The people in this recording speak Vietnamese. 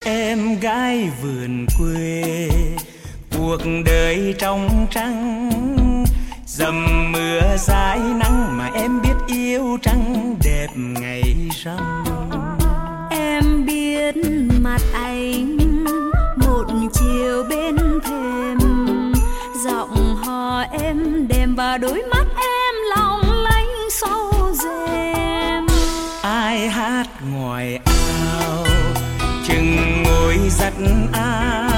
Em gái vườn quê, cuộc đời trong trắng, dầm mưa dãi nắng mà em biết yêu trăng đẹp ngày rằm. Em biết mặt anh một chiều bên thềm, giọng hò em đềm và đôi mắt em long lanh sau rèm. Ai hát ngoài ao, chừng ngồi giặt áo,